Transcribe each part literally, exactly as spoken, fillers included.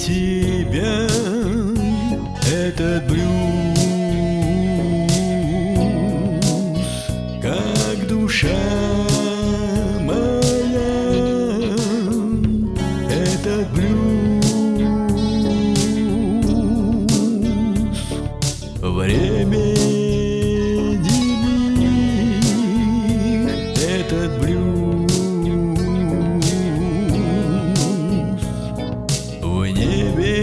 себя этот блюз, как душа моя, этот блюз. Времени миг, этот блюз в небе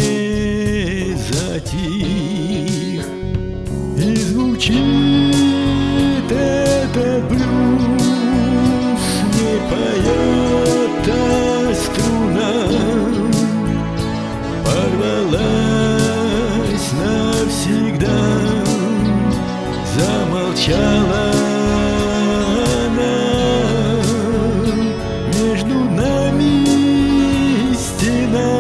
затих, и звучит этот блюз, не поет та струна, порвалась навсегда, замолчала она. Между нами стена,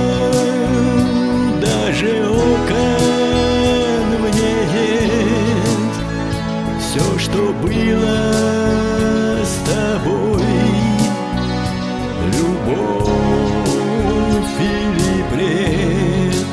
даже окон мне нет. Все, что было с тобой, любовь или бред.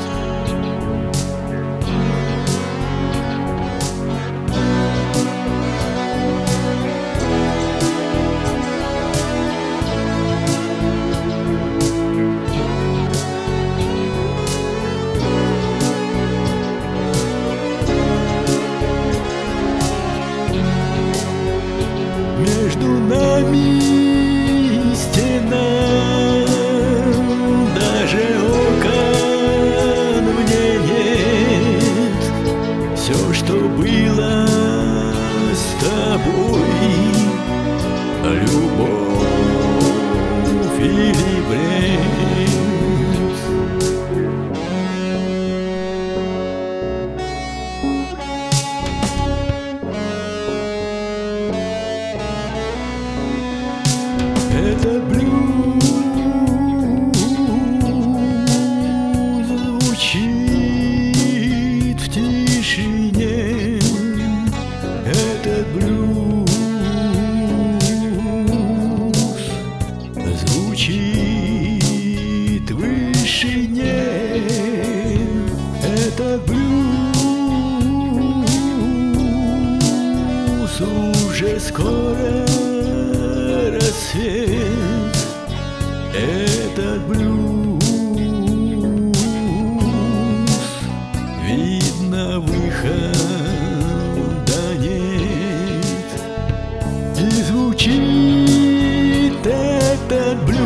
Между нами стена, даже окон мне нет. Все, что было с тобой, любовь или бред. Этот блюз звучит в тишине, этот блюз звучит в вышине, этот блюз уже скоро рассвет, этот блюз, видно, выхода нет, и звучит этот блюз